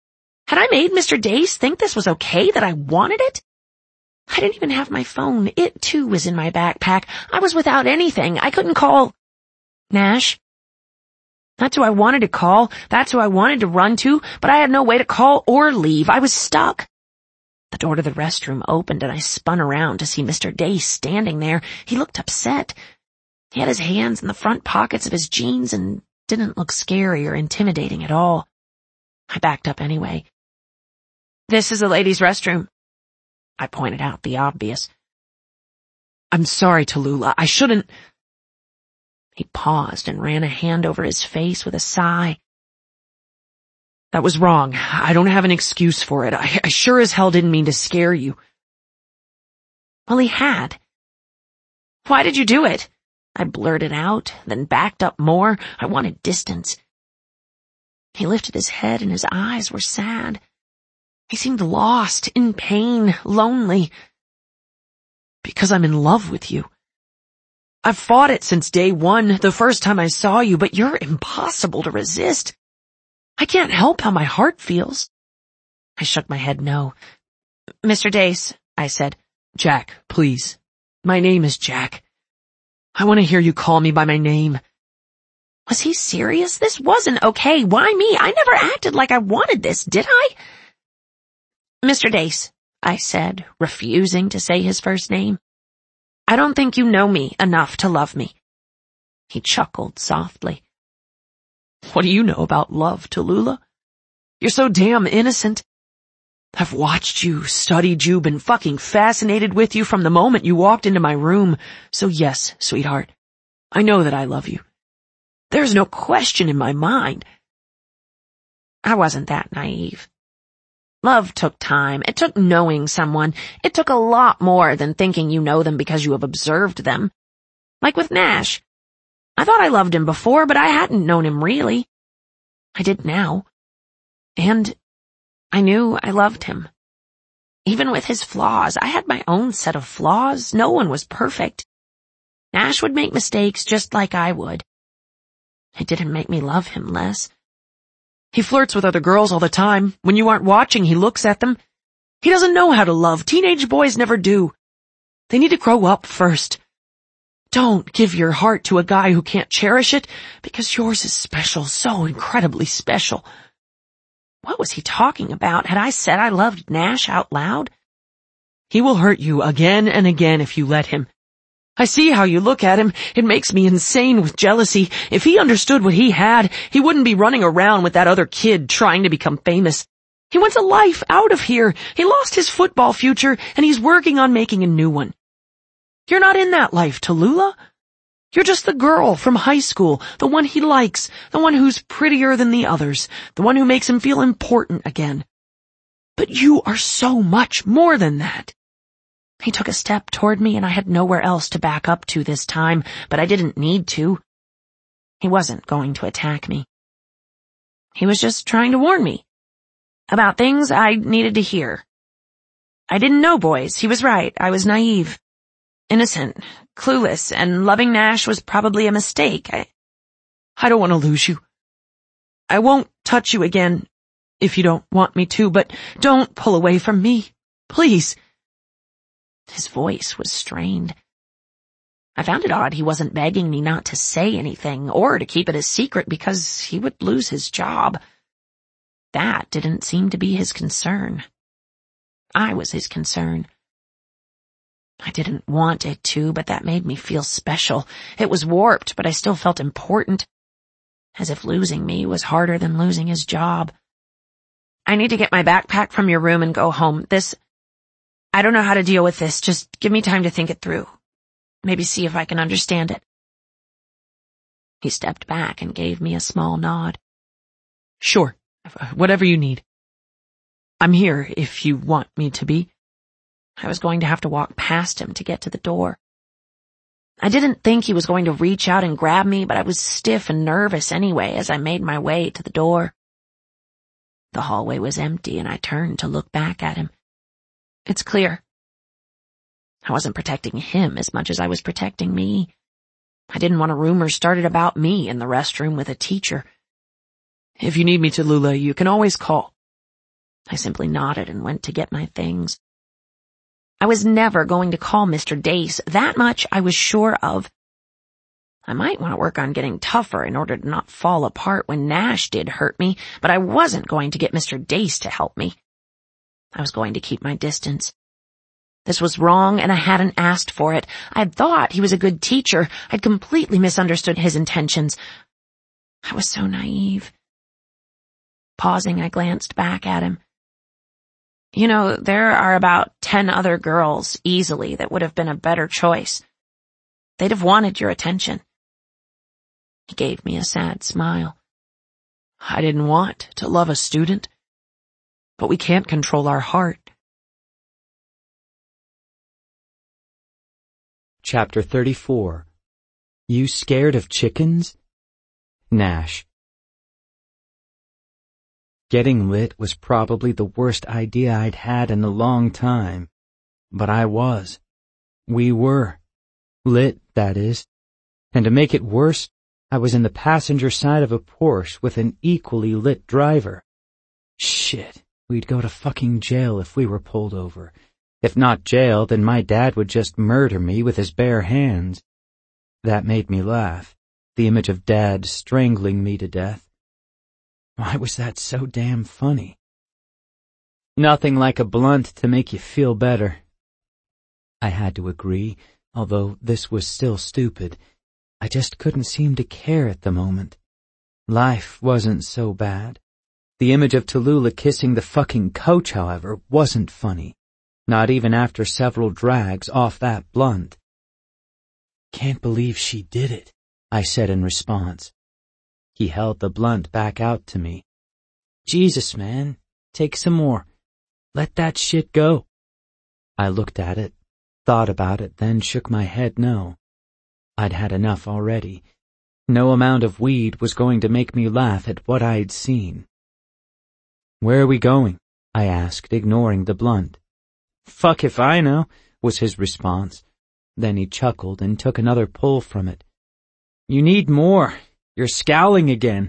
Had I made Mister Dace think this was okay, that I wanted it? I didn't even have my phone. It, too, was in my backpack. I was without anything. I couldn't call Nash. That's who I wanted to call. That's who I wanted to run to, but I had no way to call or leave. I was stuck. The door to the restroom opened and I spun around to see Mister Dace standing there. He looked upset. He had his hands in the front pockets of his jeans and didn't look scary or intimidating at all. I backed up anyway. "This is a ladies' restroom." I pointed out the obvious. "I'm sorry, Tallulah. I shouldn't—" He paused and ran a hand over his face with a sigh. "That was wrong. I don't have an excuse for it. I, I sure as hell didn't mean to scare you." Well, he had. "Why did you do it?" I blurted out, then backed up more. I wanted distance. He lifted his head and his eyes were sad. He seemed lost, in pain, lonely. "Because I'm in love with you. I've fought it since day one, the first time I saw you, but you're impossible to resist. I can't help how my heart feels." I shook my head no. "Mister Dace," I said. "Jack, please. My name is Jack. I want to hear you call me by my name." Was he serious? This wasn't okay. Why me? I never acted like I wanted this, did I? "Mister Dace," I said, refusing to say his first name. "I don't think you know me enough to love me." He chuckled softly. "What do you know about love, Tallulah? You're so damn innocent. I've watched you, studied you, been fucking fascinated with you from the moment you walked into my room. So yes, sweetheart, I know that I love you. There's no question in my mind." I wasn't that naive. Love took time. It took knowing someone. It took a lot more than thinking you know them because you have observed them. Like with Nash. I thought I loved him before, but I hadn't known him really. I did now. And I knew I loved him. Even with his flaws, I had my own set of flaws. No one was perfect. Nash would make mistakes just like I would. It didn't make me love him less. He flirts with other girls all the time. When you aren't watching, he looks at them. He doesn't know how to love. Teenage boys never do. They need to grow up first. Don't give your heart to a guy who can't cherish it, because yours is special, so incredibly special. What was he talking about? Had I said I loved Nash out loud? He will hurt you again and again if you let him. I see how you look at him. It makes me insane with jealousy. If he understood what he had, he wouldn't be running around with that other kid trying to become famous. He wants a life out of here. He lost his football future, and he's working on making a new one. You're not in that life, Tallulah. You're just the girl from high school, the one he likes, the one who's prettier than the others, the one who makes him feel important again. But you are so much more than that. He took a step toward me, and I had nowhere else to back up to this time, but I didn't need to. He wasn't going to attack me. He was just trying to warn me about things I needed to hear. I didn't know boys. He was right. I was naive, innocent, clueless, and loving Nash was probably a mistake. I, I don't want to lose you. I won't touch you again if you don't want me to, but don't pull away from me. Please. His voice was strained. I found it odd he wasn't begging me not to say anything or to keep it a secret because he would lose his job. That didn't seem to be his concern. I was his concern. I didn't want it to, but that made me feel special. It was warped, but I still felt important. As if losing me was harder than losing his job. I need to get my backpack from your room and go home. This... I don't know how to deal with this. Just give me time to think it through. Maybe see if I can understand it. He stepped back and gave me a small nod. Sure, whatever you need. I'm here if you want me to be. I was going to have to walk past him to get to the door. I didn't think he was going to reach out and grab me, but I was stiff and nervous anyway as I made my way to the door. The hallway was empty, and I turned to look back at him. It's clear. I wasn't protecting him as much as I was protecting me. I didn't want a rumor started about me in the restroom with a teacher. If you need me, Tallulah, you can always call. I simply nodded and went to get my things. I was never going to call Mister Dace. That much I was sure of. I might want to work on getting tougher in order to not fall apart when Nash did hurt me, but I wasn't going to get Mister Dace to help me. I was going to keep my distance. This was wrong, and I hadn't asked for it. I'd thought he was a good teacher. I'd completely misunderstood his intentions. I was so naive. Pausing, I glanced back at him. You know, there are about ten other girls, easily, that would have been a better choice. They'd have wanted your attention. He gave me a sad smile. I didn't want to love a student, but we can't control our heart. Chapter thirty-four. You scared of chickens? Nash. Getting lit was probably the worst idea I'd had in a long time. But I was. We were. Lit, that is. And to make it worse, I was in the passenger side of a Porsche with an equally lit driver. Shit, we'd go to fucking jail if we were pulled over. If not jail, then my dad would just murder me with his bare hands. That made me laugh, the image of Dad strangling me to death. Why was that so damn funny? Nothing like a blunt to make you feel better. I had to agree, although this was still stupid. I just couldn't seem to care at the moment. Life wasn't so bad. The image of Tallulah kissing the fucking coach, however, wasn't funny. Not even after several drags off that blunt. Can't believe she did it, I said in response. He held the blunt back out to me. Jesus, man, take some more. Let that shit go. I looked at it, thought about it, then shook my head no. I'd had enough already. No amount of weed was going to make me laugh at what I'd seen. Where are we going? I asked, ignoring the blunt. Fuck if I know, was his response. Then he chuckled and took another pull from it. You need more. You're scowling again.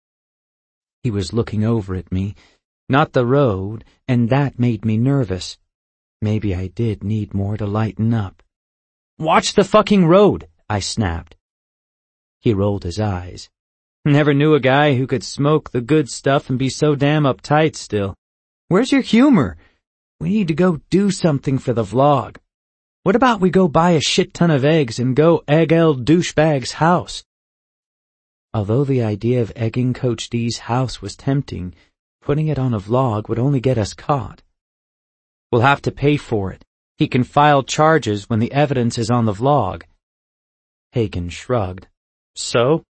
He was looking over at me, not the road, and that made me nervous. Maybe I did need more to lighten up. Watch the fucking road, I snapped. He rolled his eyes. Never knew a guy who could smoke the good stuff and be so damn uptight still. Where's your humor? We need to go do something for the vlog. What about we go buy a shit ton of eggs and go egg El Douchebag's house? Although the idea of egging Coach D's house was tempting, putting it on a vlog would only get us caught. We'll have to pay for it. He can file charges when the evidence is on the vlog. Hagen shrugged. So?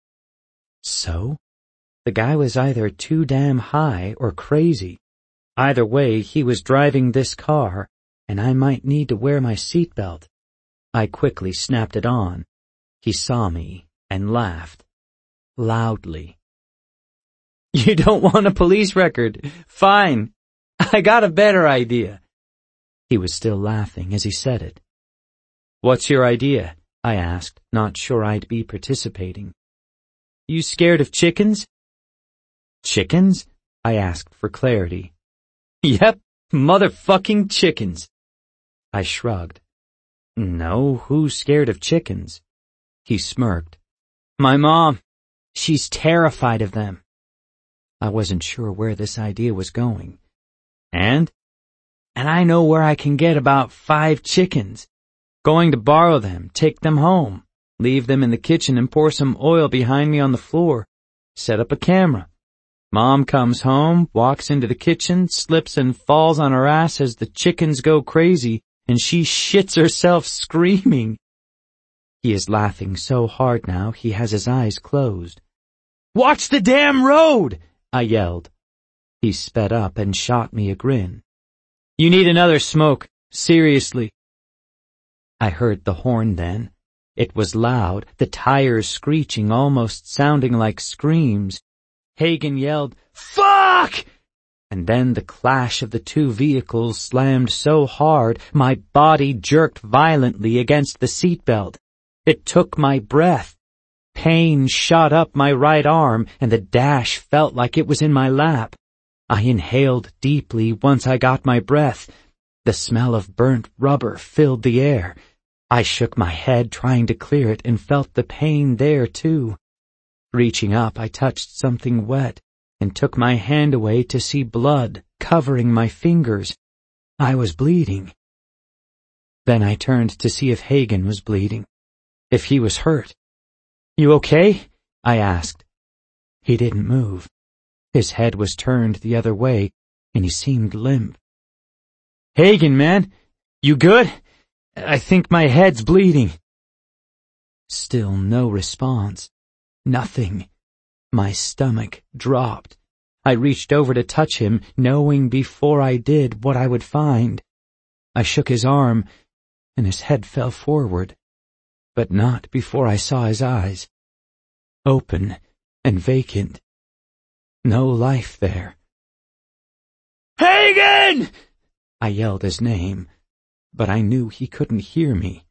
So? The guy was either too damn high or crazy. Either way, he was driving this car, and I might need to wear my seatbelt. I quickly snapped it on. He saw me and laughed. Loudly. You don't want a police record? Fine. I got a better idea. He was still laughing as he said it. What's your idea? I asked, not sure I'd be participating. You scared of chickens? Chickens? I asked for clarity. Yep, motherfucking chickens. I shrugged. No, who's scared of chickens? He smirked. My mom. She's terrified of them. I wasn't sure where this idea was going. And? And I know where I can get about five chickens. Going to borrow them, take them home, leave them in the kitchen and pour some oil behind me on the floor. Set up a camera. Mom comes home, walks into the kitchen, slips and falls on her ass as the chickens go crazy, and she shits herself screaming. He is laughing so hard now he has his eyes closed. Watch the damn road! I yelled. He sped up and shot me a grin. You need another smoke, seriously. I heard the horn then. It was loud, the tires screeching, almost sounding like screams. Hagen yelled, Fuck! And then the clash of the two vehicles slammed so hard my body jerked violently against the seatbelt. It took my breath. Pain shot up my right arm, and the dash felt like it was in my lap. I inhaled deeply once I got my breath. The smell of burnt rubber filled the air. I shook my head trying to clear it and felt the pain there too. Reaching up, I touched something wet and took my hand away to see blood covering my fingers. I was bleeding. Then I turned to see if Hagen was bleeding, if he was hurt. "You okay?" I asked. He didn't move. His head was turned the other way, and he seemed limp. "Hagen, man, you good? I think my head's bleeding." Still no response. Nothing. My stomach dropped. I reached over to touch him, knowing before I did what I would find. I shook his arm, and his head fell forward, but not before I saw his eyes. Open and vacant. No life there. "Hagen!" I yelled his name, but I knew he couldn't hear me.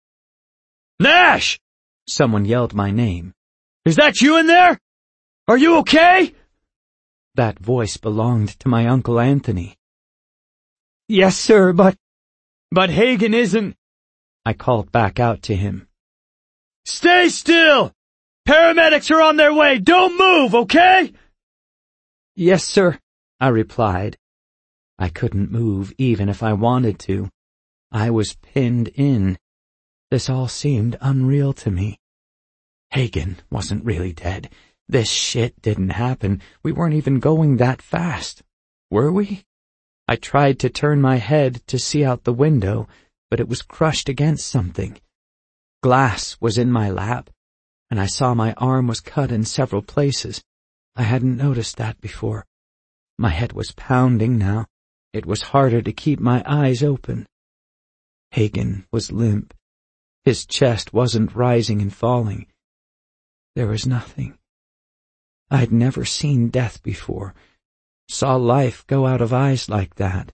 "Nash!" Someone yelled my name. "Is that you in there? Are you okay?" That voice belonged to my Uncle Anthony. "Yes, sir, but... but Hagen isn't..." I called back out to him. "Stay still! Paramedics are on their way! Don't move, okay?" "Yes, sir," I replied. I couldn't move even if I wanted to. I was pinned in. This all seemed unreal to me. Hagen wasn't really dead. This shit didn't happen. We weren't even going that fast. Were we? I tried to turn my head to see out the window, but it was crushed against something. Glass was in my lap, and I saw my arm was cut in several places. I hadn't noticed that before. My head was pounding now. It was harder to keep my eyes open. Hagen was limp. His chest wasn't rising and falling. There was nothing. I'd never seen death before. Saw life go out of eyes like that.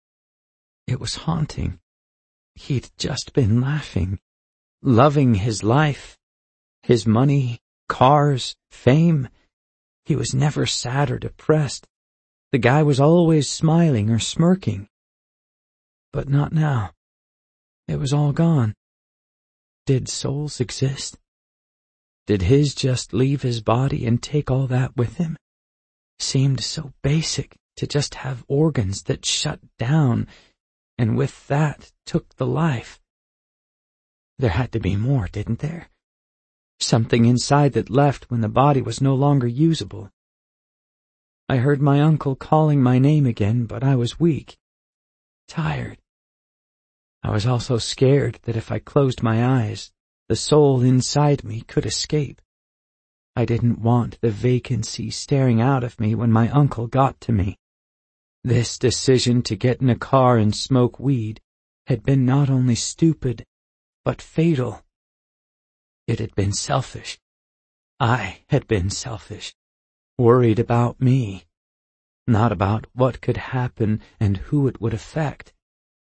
It was haunting. He'd just been laughing, loving his life, his money, cars, fame. He was never sad or depressed. The guy was always smiling or smirking. But not now. It was all gone. Did souls exist? Did his just leave his body and take all that with him? Seemed so basic to just have organs that shut down, and with that took the life. There had to be more, didn't there? Something inside that left when the body was no longer usable. I heard my uncle calling my name again, but I was weak, tired. I was also scared that if I closed my eyes, the soul inside me could escape. I didn't want the vacancy staring out of me when my uncle got to me. This decision to get in a car and smoke weed had been not only stupid, but fatal. It had been selfish. I had been selfish, worried about me, not about what could happen and who it would affect.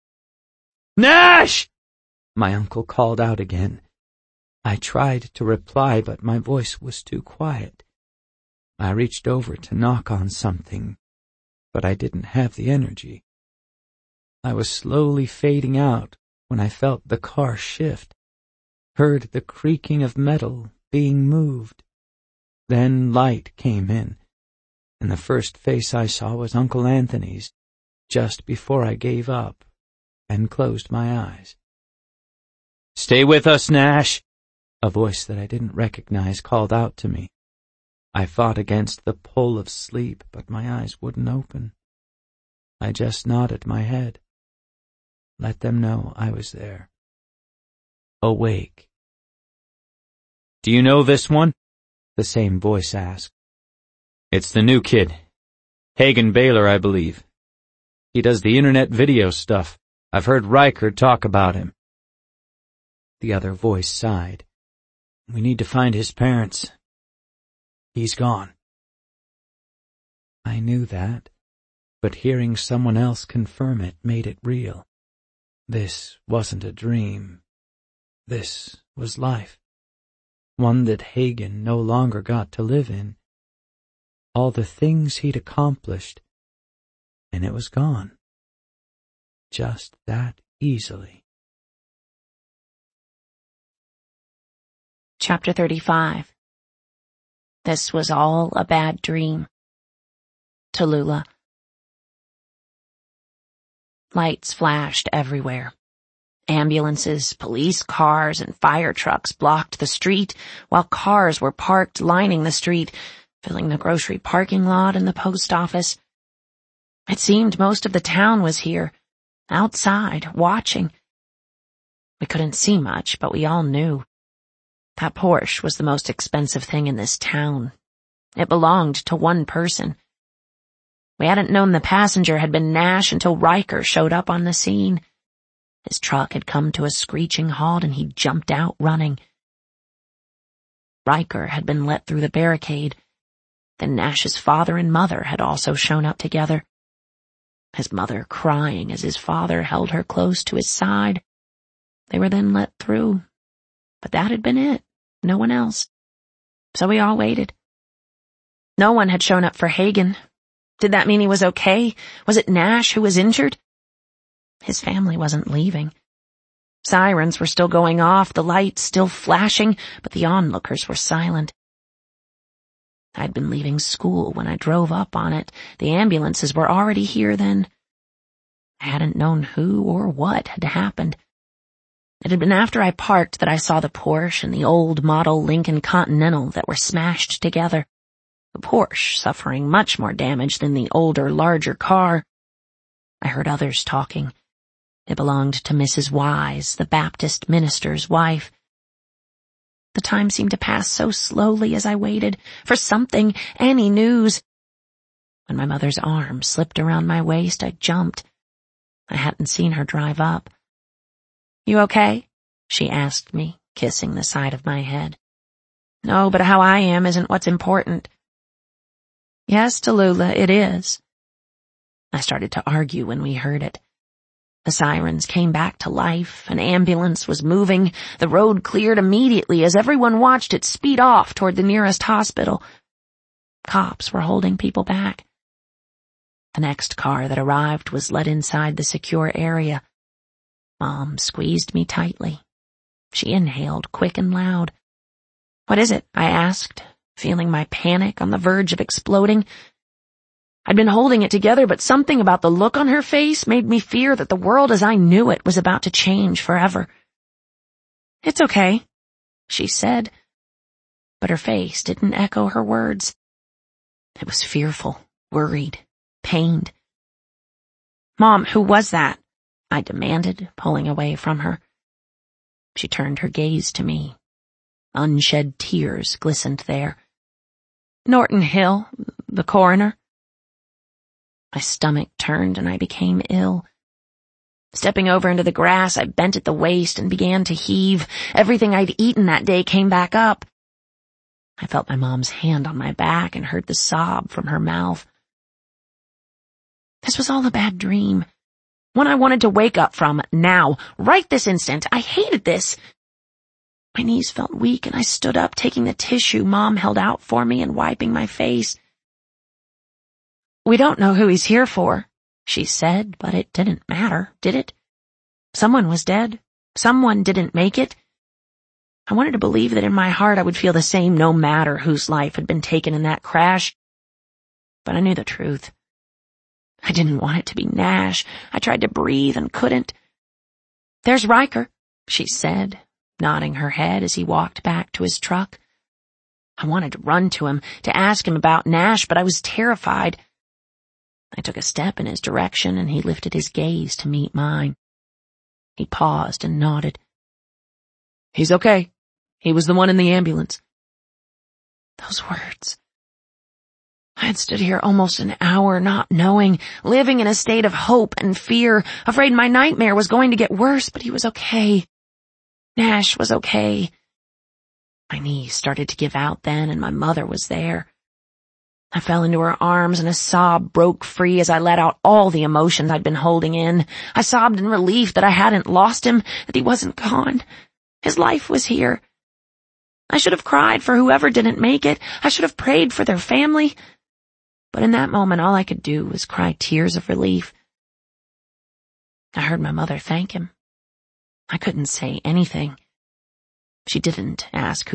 "Nash!" my uncle called out again. I tried to reply, but my voice was too quiet. I reached over to knock on something, but I didn't have the energy. I was slowly fading out when I felt the car shift, heard the creaking of metal being moved. Then light came in, and the first face I saw was Uncle Anthony's, just before I gave up and closed my eyes. "Stay with us, Nash," a voice that I didn't recognize called out to me. I fought against the pull of sleep, but my eyes wouldn't open. I just nodded my head. Let them know I was there. Awake. "Do you know this one?" the same voice asked. "It's the new kid. Hagen Baylor, I believe. He does the internet video stuff. I've heard Riker talk about him." The other voice sighed. "We need to find his parents. He's gone." I knew that, but hearing someone else confirm it made it real. This wasn't a dream. This was life. One that Hagen no longer got to live in. All the things he'd accomplished, and it was gone. Just that easily. Chapter thirty-five. This was all a bad dream. Tallulah. Lights flashed everywhere. Ambulances, police cars, and fire trucks blocked the street, while cars were parked lining the street, filling the grocery parking lot and the post office. It seemed most of the town was here, outside, watching. We couldn't see much, but we all knew. That Porsche was the most expensive thing in this town. It belonged to one person. We hadn't known the passenger had been Nash until Riker showed up on the scene. His truck had come to a screeching halt and he jumped out running. Riker had been let through the barricade. Then Nash's father and mother had also shown up together. His mother crying as his father held her close to his side. They were then let through. But that had been it. No one else. So we all waited. No one had shown up for Hagen. Did that mean he was okay? Was it Nash who was injured? His family wasn't leaving. Sirens were still going off, the lights still flashing, but the onlookers were silent. I'd been leaving school when I drove up on it. The ambulances were already here then. I hadn't known who or what had happened. It had been after I parked that I saw the Porsche and the old model Lincoln Continental that were smashed together. The Porsche suffering much more damage than the older, larger car. I heard others talking. It belonged to Missus Wise, the Baptist minister's wife. The time seemed to pass so slowly as I waited for something, any news. When my mother's arm slipped around my waist, I jumped. I hadn't seen her drive up. "You okay?" she asked me, kissing the side of my head. "No, but how I am isn't what's important." "Yes, Tallulah, it is." I started to argue when we heard it. The sirens came back to life, an ambulance was moving, the road cleared immediately as everyone watched it speed off toward the nearest hospital. Cops were holding people back. The next car that arrived was led inside the secure area. Mom squeezed me tightly. She inhaled quick and loud. "What is it?" I asked, feeling my panic on the verge of exploding. I'd been holding it together, but something about the look on her face made me fear that the world as I knew it was about to change forever. "It's okay," she said, but her face didn't echo her words. It was fearful, worried, pained. "Mom, who was that?" I demanded, pulling away from her. She turned her gaze to me. Unshed tears glistened there. "Norton Hill, the coroner." My stomach turned and I became ill. Stepping over into the grass, I bent at the waist and began to heave. Everything I'd eaten that day came back up. I felt my mom's hand on my back and heard the sob from her mouth. This was all a bad dream. One I wanted to wake up from, now, right this instant. I hated this. My knees felt weak and I stood up, taking the tissue Mom held out for me and wiping my face. "We don't know who he's here for," she said, but it didn't matter, did it? Someone was dead. Someone didn't make it. I wanted to believe that in my heart I would feel the same no matter whose life had been taken in that crash. But I knew the truth. I didn't want it to be Nash. I tried to breathe and couldn't. "There's Riker," she said, nodding her head as he walked back to his truck. I wanted to run to him, to ask him about Nash, but I was terrified. I took a step in his direction and he lifted his gaze to meet mine. He paused and nodded. "He's okay. He was the one in the ambulance." Those words. I had stood here almost an hour not knowing, living in a state of hope and fear, afraid my nightmare was going to get worse, but he was okay. Nash was okay. My knees started to give out then and my mother was there. I fell into her arms and a sob broke free as I let out all the emotions I'd been holding in. I sobbed in relief that I hadn't lost him, that he wasn't gone. His life was here. I should have cried for whoever didn't make it. I should have prayed for their family. But in that moment, all I could do was cry tears of relief. I heard my mother thank him. I couldn't say anything. She didn't ask who